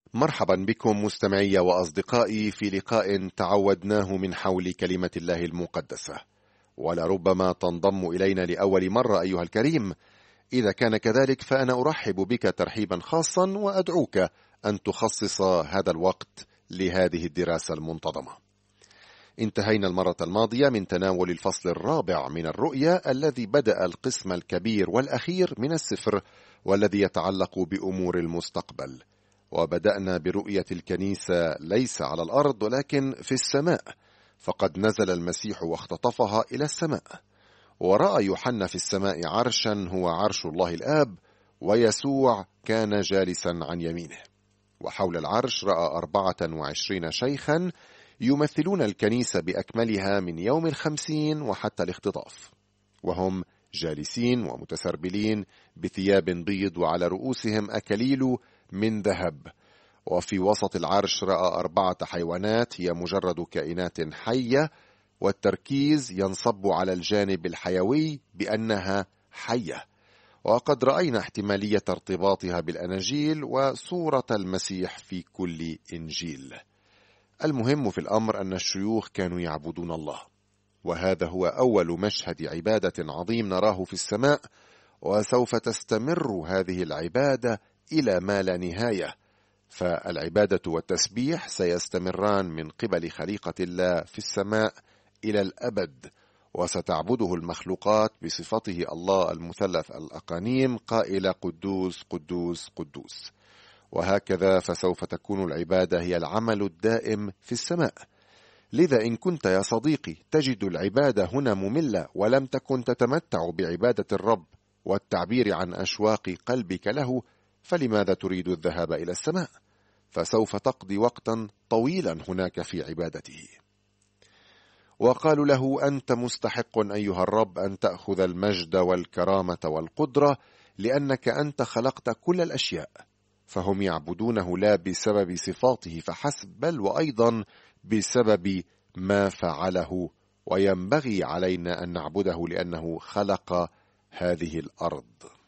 مرحبا بكم مستمعي وأصدقائي في لقاء تعودناه من حول كلمة الله المقدسة، ولربما تنضم إلينا لأول مرة أيها الكريم. إذا كان كذلك فأنا أرحب بك ترحيبا خاصا وأدعوك أن تخصص هذا الوقت لهذه الدراسة المنتظمة. انتهينا المرة الماضية من تناول الفصل الرابع من الرؤيا الذي بدأ القسم الكبير والأخير من السفر والذي يتعلق بأمور المستقبل، وبدأنا برؤية الكنيسة ليس على الأرض ولكن في السماء، فقد نزل المسيح واختطفها إلى السماء، ورأى يوحنا في السماء عرشا هو عرش الله الآب، ويسوع كان جالسا عن يمينه، وحول العرش رأى 24 شيخا يمثلون الكنيسة بأكملها من يوم 50 وحتى الاختطاف، وهم جالسين ومتسربلين بثياب بيض وعلى رؤوسهم أكاليل من ذهب. وفي وسط العرش رأى 4 حيوانات هي مجرد كائنات حية، والتركيز ينصب على الجانب الحيوي بأنها حية، وقد رأينا احتمالية ارتباطها بالأناجيل وصورة المسيح في كل إنجيل. المهم في الأمر أن الشيوخ كانوا يعبدون الله، وهذا هو أول مشهد عبادة عظيم نراه في السماء، وسوف تستمر هذه العبادة إلى ما لا نهاية، فالعبادة والتسبيح سيستمران من قبل خليقة الله في السماء إلى الأبد، وستعبده المخلوقات بصفته الله المثلث الأقانيم قائل قدوس قدوس قدوس. وهكذا فسوف تكون العبادة هي العمل الدائم في السماء. لذا إن كنت يا صديقي تجد العبادة هنا مملة ولم تكن تتمتع بعبادة الرب والتعبير عن أشواق قلبك له، فلماذا تريد الذهاب إلى السماء؟ فسوف تقضي وقتا طويلا هناك في عبادته. وقالوا له: أنت مستحق أيها الرب أن تأخذ المجد والكرامة والقدرة، لأنك أنت خلقت كل الأشياء. فهم يعبدونه لا بسبب صفاته فحسب، بل وأيضا بسبب ما فعله، وينبغي علينا أن نعبده لأنه خلق هذه الأرض.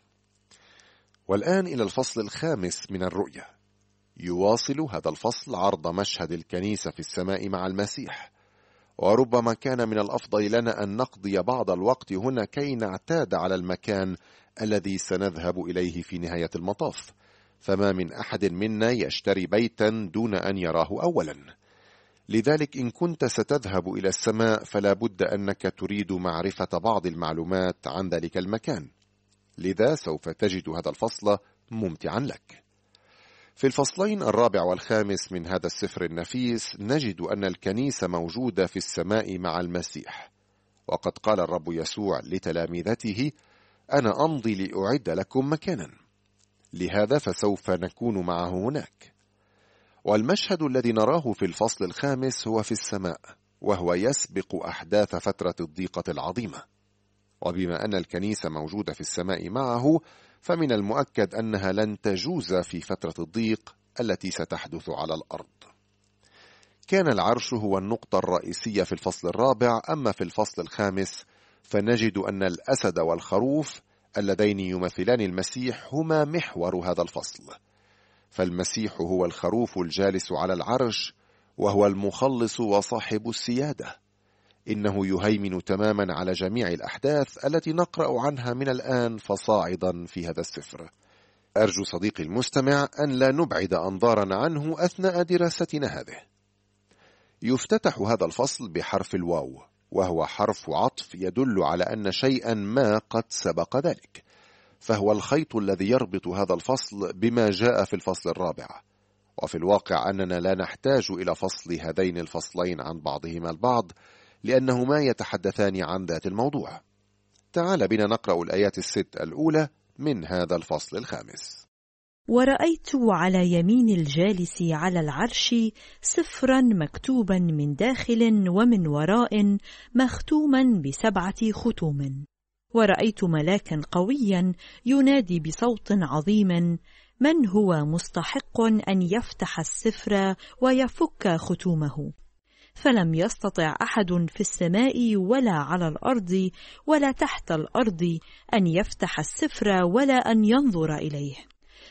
والآن إلى الفصل الخامس من الرؤيا. يواصل هذا الفصل عرض مشهد الكنيسة في السماء مع المسيح، وربما كان من الأفضل لنا أن نقضي بعض الوقت هنا كي نعتاد على المكان الذي سنذهب إليه في نهاية المطاف، فما من أحد منا يشتري بيتا دون أن يراه أولا. لذلك إن كنت ستذهب إلى السماء فلا بد أنك تريد معرفة بعض المعلومات عن ذلك المكان، لذا سوف تجد هذا الفصل ممتعا لك. في الفصلين الرابع والخامس من هذا السفر النفيس نجد أن الكنيسة موجودة في السماء مع المسيح، وقد قال الرب يسوع لتلامذته: أنا أمضي لأعد لكم مكانا، لهذا فسوف نكون معه هناك. والمشهد الذي نراه في الفصل الخامس هو في السماء، وهو يسبق أحداث فترة الضيقة العظيمة. وبما أن الكنيسة موجودة في السماء معه، فمن المؤكد أنها لن تجوز في فترة الضيق التي ستحدث على الأرض. كان العرش هو النقطة الرئيسية في الفصل الرابع، أما في الفصل الخامس فنجد أن الأسد والخروف اللذين يمثلان المسيح هما محور هذا الفصل. فالمسيح هو الخروف الجالس على العرش، وهو المخلص وصاحب السيادة. إنه يهيمن تماما على جميع الأحداث التي نقرأ عنها من الآن فصاعدا في هذا السفر. أرجو صديقي المستمع أن لا نبعد أنظارنا عنه أثناء دراستنا هذه. يفتتح هذا الفصل بحرف الواو، وهو حرف عطف يدل على أن شيئا ما قد سبق ذلك، فهو الخيط الذي يربط هذا الفصل بما جاء في الفصل الرابع. وفي الواقع أننا لا نحتاج إلى فصل هذين الفصلين عن بعضهما البعض، لأنهما يتحدثان عن ذات الموضوع. تعال بنا نقرأ الآيات 6 الأولى من هذا الفصل الخامس. ورأيت على يمين الجالس على العرش سفرا مكتوبا من داخل ومن وراء مختوما ب7 ختوم. ورأيت ملاكا قويا ينادي بصوت عظيم: من هو مستحق أن يفتح السفر ويفك ختومه؟ فلم يستطع أحد في السماء ولا على الأرض ولا تحت الأرض أن يفتح السفر ولا أن ينظر إليه.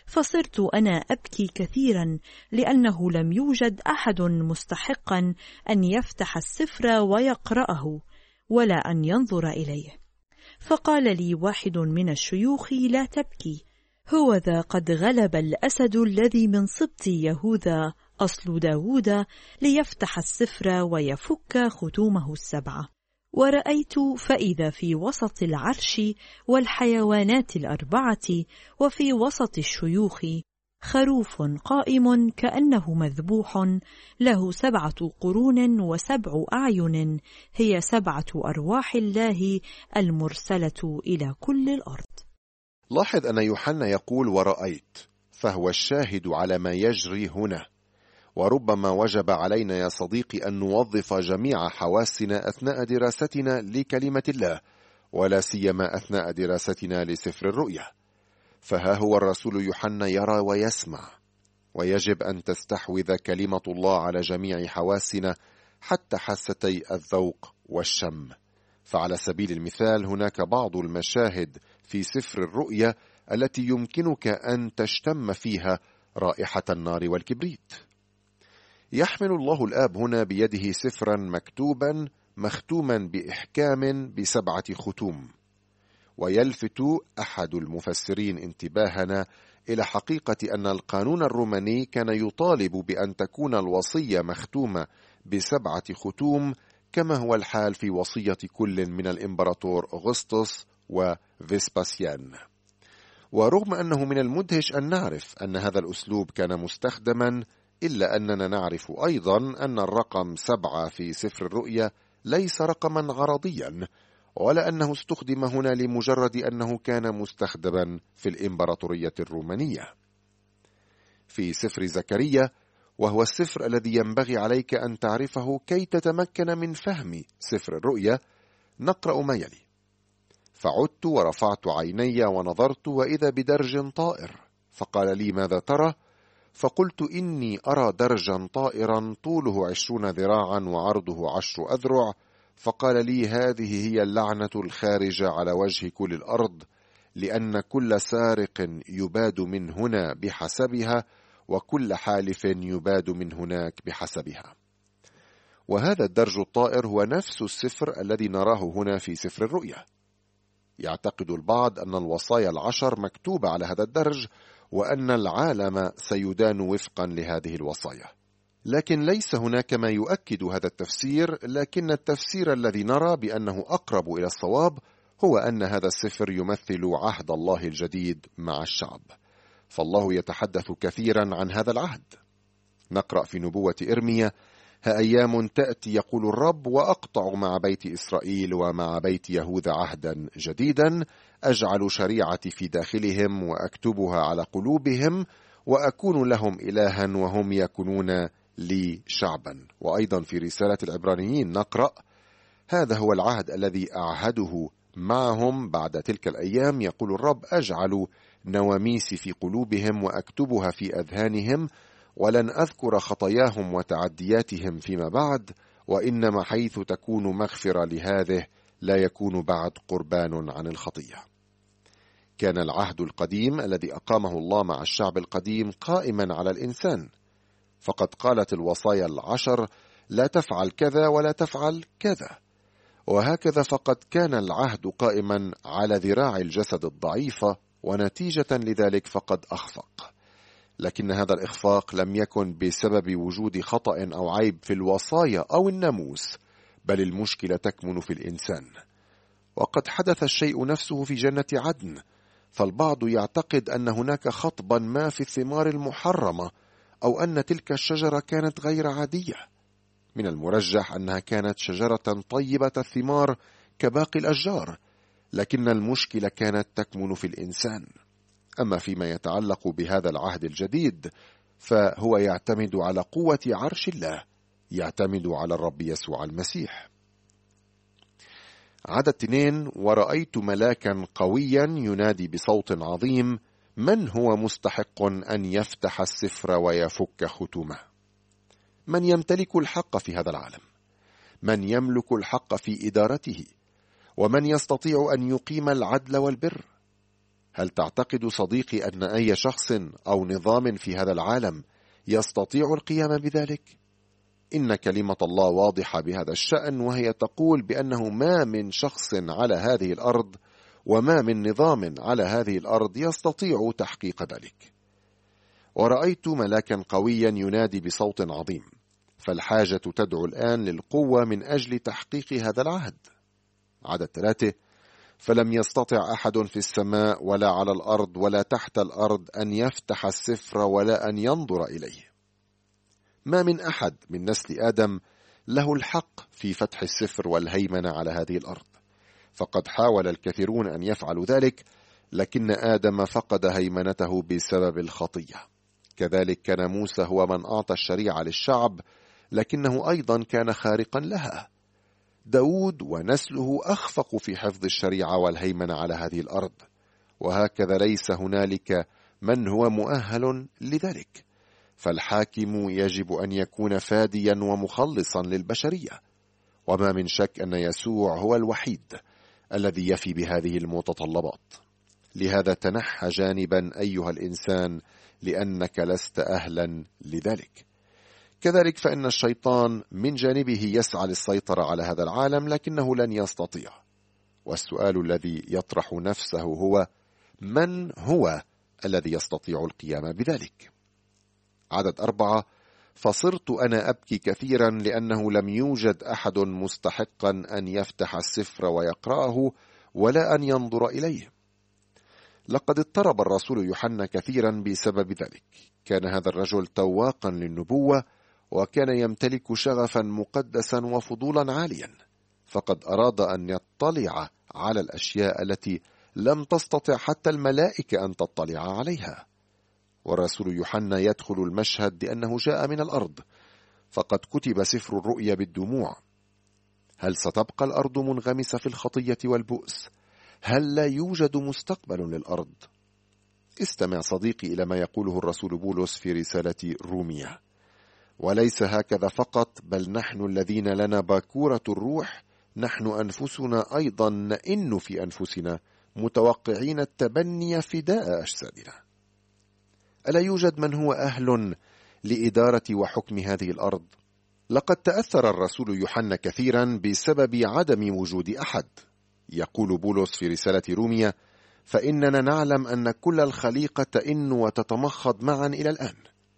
فصرت أنا أبكي كثيرا لأنه لم يوجد أحد مستحقا أن يفتح السفر ويقرأه ولا أن ينظر إليه. فقال لي واحد من الشيوخ: لا تبكي، هو ذا قد غلب الأسد الذي من سبط يهوذا أصل داود ليفتح السفر ويفك ختومه 7. ورأيت فإذا في وسط العرش والحيوانات 4 وفي وسط الشيوخ خروف قائم كأنه مذبوح له 7 قرون و7 أعين، هي 7 أرواح الله المرسلة إلى كل الأرض. لاحظ أن يوحنا يقول ورأيت، فهو الشاهد على ما يجري هنا. وربما وجب علينا يا صديقي أن نوظف جميع حواسنا أثناء دراستنا لكلمة الله، ولا سيما أثناء دراستنا لسفر الرؤيا. فها هو الرسول يوحنا يرى ويسمع، ويجب أن تستحوذ كلمة الله على جميع حواسنا حتى حاستي الذوق والشم. فعلى سبيل المثال هناك بعض المشاهد في سفر الرؤيا التي يمكنك أن تشتم فيها رائحة النار والكبريت. يحمل الله الآب هنا بيده سفرا مكتوبا مختوما بإحكام ب7 ختوم. ويلفت أحد المفسرين انتباهنا إلى حقيقة أن القانون الروماني كان يطالب بأن تكون الوصية مختومة ب7 ختوم، كما هو الحال في وصية كل من الإمبراطور أغسطس وفيسباسيان. ورغم أنه من المدهش أن نعرف أن هذا الأسلوب كان مستخدما، إلا أننا نعرف أيضا أن الرقم 7 في سفر الرؤيا ليس رقما عرضيا، ولا أنه استخدم هنا لمجرد أنه كان مستخدما في الإمبراطورية الرومانية. في سفر زكريا، وهو السفر الذي ينبغي عليك أن تعرفه كي تتمكن من فهم سفر الرؤيا، نقرأ ما يلي: فعدت ورفعت عيني ونظرت وإذا بدرج طائر، فقال لي ماذا ترى؟ فقلت إني أرى درجا طائرا طوله 20 ذراعا وعرضه 10 أذرع. فقال لي هذه هي اللعنة الخارجة على وجه كل الأرض، لأن كل سارق يباد من هنا بحسبها، وكل حالف يباد من هناك بحسبها. وهذا الدرج الطائر هو نفس السفر الذي نراه هنا في سفر الرؤيا. يعتقد البعض أن الوصايا 10 مكتوبة على هذا الدرج، وأن العالم سيدان وفقا لهذه الوصايا. لكن ليس هناك ما يؤكد هذا التفسير، لكن التفسير الذي نرى بأنه أقرب إلى الصواب هو أن هذا السفر يمثل عهد الله الجديد مع الشعب، فالله يتحدث كثيرا عن هذا العهد. نقرأ في نبوة إرميا: ها أيام تأتي يقول الرب، وأقطع مع بيت إسرائيل ومع بيت يهوذا عهدا جديدا، أجعل شريعتي في داخلهم وأكتبها على قلوبهم، وأكون لهم إلها وهم يكونون لي شعبا. وأيضا في رسالة العبرانيين نقرأ: هذا هو العهد الذي أعهده معهم بعد تلك الأيام، يقول الرب، أجعل نواميسي في قلوبهم وأكتبها في أذهانهم، ولن أذكر خطاياهم وتعدياتهم فيما بعد، وإنما حيث تكون مغفرة لهذه لا يكون بعد قربان عن الخطية. كان العهد القديم الذي أقامه الله مع الشعب القديم قائما على الإنسان، فقد قالت الوصايا 10 لا تفعل كذا ولا تفعل كذا، وهكذا فقد كان العهد قائما على ذراع الجسد الضعيفة، ونتيجة لذلك فقد أخفق. لكن هذا الإخفاق لم يكن بسبب وجود خطأ أو عيب في الوصايا أو الناموس، بل المشكلة تكمن في الإنسان. وقد حدث الشيء نفسه في جنة عدن، فالبعض يعتقد أن هناك خطبا ما في الثمار المحرمة، أو أن تلك الشجرة كانت غير عادية. من المرجح أنها كانت شجرة طيبة الثمار كباقي الأشجار، لكن المشكلة كانت تكمن في الإنسان. أما فيما يتعلق بهذا العهد الجديد فهو يعتمد على قوة عرش الله، يعتمد على الرب يسوع المسيح. عدد 2: ورأيت ملاكا قويا ينادي بصوت عظيم: من هو مستحق أن يفتح السفر ويفك ختومه؟ من يمتلك الحق في هذا العالم؟ من يملك الحق في إدارته؟ ومن يستطيع أن يقيم العدل والبر؟ هل تعتقد صديقي أن أي شخص أو نظام في هذا العالم يستطيع القيام بذلك؟ إن كلمة الله واضحة بهذا الشأن، وهي تقول بأنه ما من شخص على هذه الأرض وما من نظام على هذه الأرض يستطيع تحقيق ذلك. ورأيت ملاكا قويا ينادي بصوت عظيم، فالحاجة تدعو الآن للقوة من أجل تحقيق هذا العهد. عدد 3: فلم يستطع أحد في السماء ولا على الأرض ولا تحت الأرض أن يفتح السفر ولا أن ينظر إليه. ما من أحد من نسل آدم له الحق في فتح السفر والهيمنة على هذه الأرض، فقد حاول الكثيرون أن يفعلوا ذلك، لكن آدم فقد هيمنته بسبب الخطية. كذلك كان موسى هو من أعطى الشريعة للشعب، لكنه أيضا كان خارقا لها. داود ونسله أخفقوا في حفظ الشريعة والهيمنة على هذه الأرض، وهكذا ليس هنالك من هو مؤهل لذلك، فالحاكم يجب أن يكون فاديا ومخلصا للبشرية. وما من شك أن يسوع هو الوحيد الذي يفي بهذه المتطلبات. لهذا تنحى جانبا أيها الإنسان، لأنك لست أهلا لذلك. كذلك فإن الشيطان من جانبه يسعى للسيطرة على هذا العالم، لكنه لن يستطيع. والسؤال الذي يطرح نفسه هو: من هو الذي يستطيع القيام بذلك؟ عدد 4: فصرت أنا أبكي كثيرا لأنه لم يوجد أحد مستحقا أن يفتح السفر ويقرأه ولا أن ينظر إليه. لقد اضطرب الرسول يوحنا كثيرا بسبب ذلك. كان هذا الرجل تواقا للنبوة، وكان يمتلك شغفا مقدسا وفضولا عاليا، فقد أراد أن يطلع على الأشياء التي لم تستطع حتى الملائكة أن تطلع عليها. والرسول يوحنا يدخل المشهد لأنه جاء من الأرض، فقد كتب سفر الرؤيا بالدموع. هل ستبقى الأرض منغمسة في الخطية والبؤس؟ هل لا يوجد مستقبل للأرض؟ استمع صديقي إلى ما يقوله الرسول بولس في رسالة روميا: وليس هكذا فقط، بل نحن الذين لنا باكورة الروح نحن أنفسنا أيضا نئن في أنفسنا متوقعين التبني فداء أجسادنا. ألا يوجد من هو أهل لإدارة وحكم هذه الأرض؟ لقد تأثر الرسول يوحنا كثيرا بسبب عدم وجود أحد. يقول بولس في رسالة روميا: فإننا نعلم أن كل الخليقة تئن وتتمخض معا إلى الآن.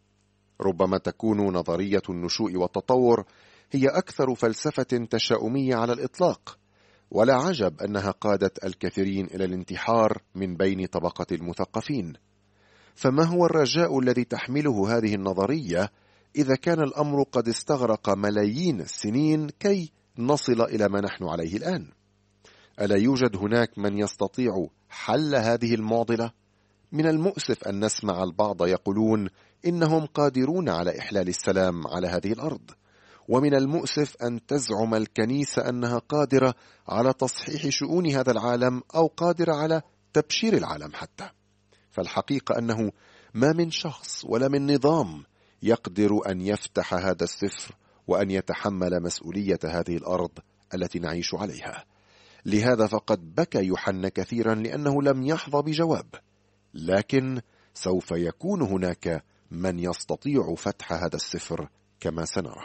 ربما تكون نظرية النشوء والتطور هي أكثر فلسفة تشاؤمية على الإطلاق، ولا عجب أنها قادت الكثيرين إلى الانتحار من بين طبقة المثقفين. فما هو الرجاء الذي تحمله هذه النظرية إذا كان الأمر قد استغرق ملايين السنين كي نصل إلى ما نحن عليه الآن؟ ألا يوجد هناك من يستطيع حل هذه المعضلة؟ من المؤسف أن نسمع البعض يقولون إنهم قادرون على إحلال السلام على هذه الأرض، ومن المؤسف أن تزعم الكنيسة أنها قادرة على تصحيح شؤون هذا العالم أو قادرة على تبشير العالم حتى. فالحقيقة أنه ما من شخص ولا من نظام يقدر أن يفتح هذا السفر وأن يتحمل مسؤولية هذه الأرض التي نعيش عليها. لهذا فقد بكى يوحنا كثيرا لأنه لم يحظى بجواب، لكن سوف يكون هناك من يستطيع فتح هذا السفر كما سنرى.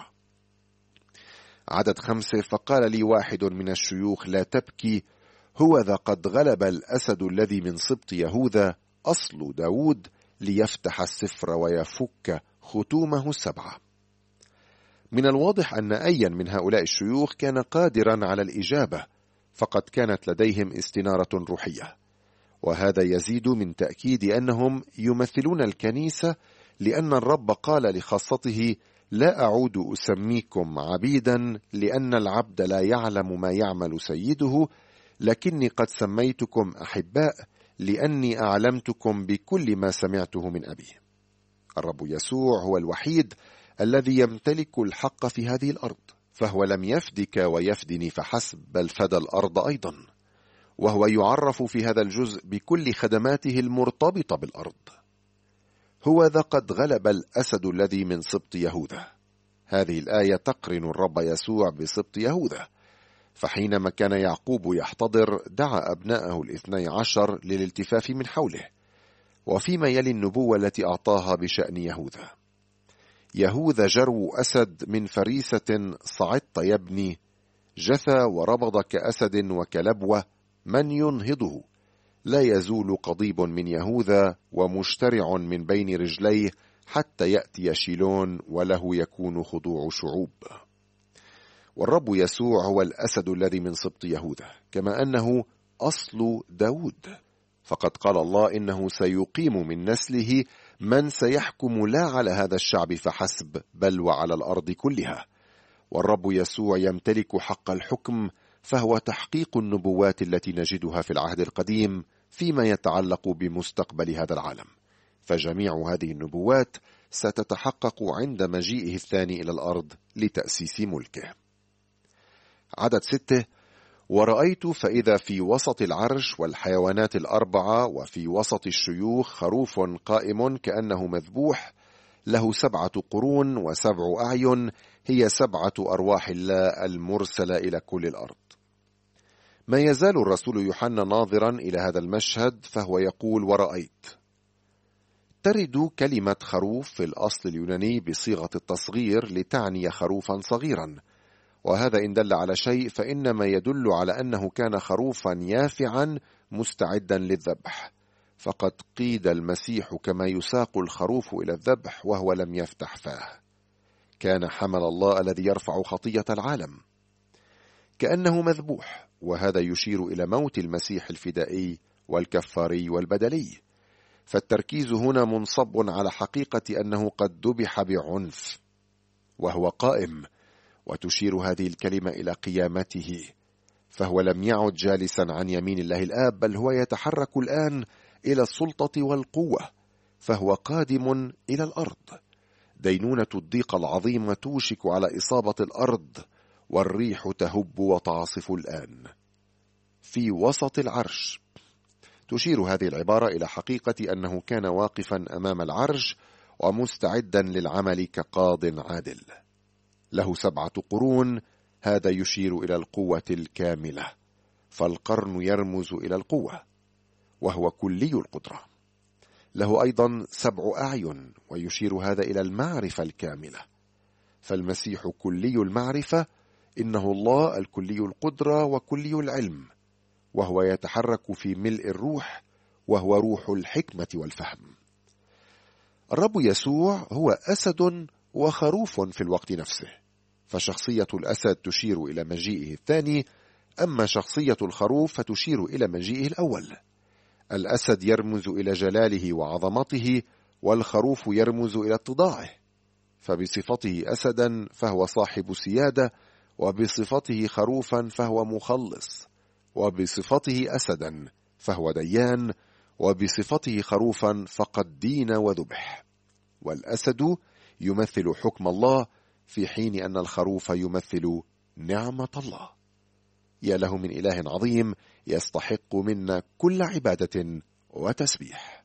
عدد 5: فقال لي واحد من الشيوخ: لا تبكي، هو ذا قد غلب الأسد الذي من سبط يهوذا أصل داود ليفتح السفر ويفك ختومه 7. من الواضح أن أيا من هؤلاء الشيوخ كان قادرا على الإجابة، فقد كانت لديهم استنارة روحية، وهذا يزيد من تأكيد أنهم يمثلون الكنيسة، لأن الرب قال لخاصته: لا أعود أسميكم عبيدا، لأن العبد لا يعلم ما يعمل سيده، لكني قد سميتكم أحباء، لأني أعلمتكم بكل ما سمعته من أبي. الرب يسوع هو الوحيد الذي يمتلك الحق في هذه الأرض، فهو لم يفدك ويفدني فحسب، بل فدى الأرض أيضا، وهو يعرف في هذا الجزء بكل خدماته المرتبطة بالأرض. هو ذا قد غلب الأسد الذي من سبط يهوذا. هذه الآية تقرن الرب يسوع بسبط يهوذا، فحينما كان يعقوب يحتضر دعا أبناءه 12 للالتفاف من حوله. وفيما يلي النبوة التي أعطاها بشأن يهوذا: يهوذا جرو أسد من فريسة صعدت يبني، جثى وربض كأسد وكلبوة، من ينهضه؟ لا يزول قضيب من يهوذا ومشترع من بين رجليه حتى يأتي شيلون، وله يكون خضوع شعوب. والرب يسوع هو الأسد الذي من سبط يهوذا، كما أنه أصل داود، فقد قال الله إنه سيقيم من نسله من سيحكم لا على هذا الشعب فحسب، بل وعلى الأرض كلها. والرب يسوع يمتلك حق الحكم، فهو تحقيق النبوات التي نجدها في العهد القديم فيما يتعلق بمستقبل هذا العالم، فجميع هذه النبوات ستتحقق عند مجيئه الثاني إلى الأرض لتأسيس ملكه. عدد 6: ورأيت فإذا في وسط العرش والحيوانات 4 وفي وسط الشيوخ خروف قائم كأنه مذبوح، له 7 قرون و7 أعين، هي 7 أرواح الله المرسلة إلى كل الأرض. ما يزال الرسول يوحنا ناظرا إلى هذا المشهد، فهو يقول: ورأيت. ترد كلمة خروف في الأصل اليوناني بصيغة التصغير لتعني خروفا صغيرا، وهذا إن دل على شيء فإنما يدل على أنه كان خروفا يافعا مستعدا للذبح، فقد قيد المسيح كما يساق الخروف إلى الذبح وهو لم يفتح فاه. كان حمل الله الذي يرفع خطية العالم، كأنه مذبوح، وهذا يشير إلى موت المسيح الفدائي والكفاري والبدلي. فالتركيز هنا منصب على حقيقة أنه قد ذبح بعنف وهو قائم، وتشير هذه الكلمة إلى قيامته، فهو لم يعد جالسا عن يمين الله الآب، بل هو يتحرك الآن إلى السلطة والقوة، فهو قادم إلى الأرض. دينونة الضيق العظيمة توشك على إصابة الأرض، والريح تهب وتعصف الآن. في وسط العرش، تشير هذه العبارة إلى حقيقة أنه كان واقفا أمام العرش ومستعدا للعمل كقاض عادل. له 7 قرون، هذا يشير إلى القوة الكاملة، فالقرن يرمز إلى القوة وهو كلي القدرة. له أيضا 7 أعين، ويشير هذا إلى المعرفة الكاملة، فالمسيح كلي المعرفة، إنه الله الكلي القدرة وكلي العلم، وهو يتحرك في ملء الروح، وهو روح الحكمة والفهم. الرب يسوع هو أسد وخروف في الوقت نفسه، فشخصية الأسد تشير إلى مجيئه الثاني، أما شخصية الخروف فتشير إلى مجيئه الأول. الأسد يرمز إلى جلاله وعظمته، والخروف يرمز إلى اتضاعه، فبصفته أسدا فهو صاحب سيادة، وبصفته خروفا فهو مخلص، وبصفته أسدا فهو ديان، وبصفته خروفا فقد دين وذبح. والأسد يمثل حكم الله، في حين أن الخروف يمثل نعمة الله. يا له من إله عظيم يستحق منا كل عبادة وتسبيح.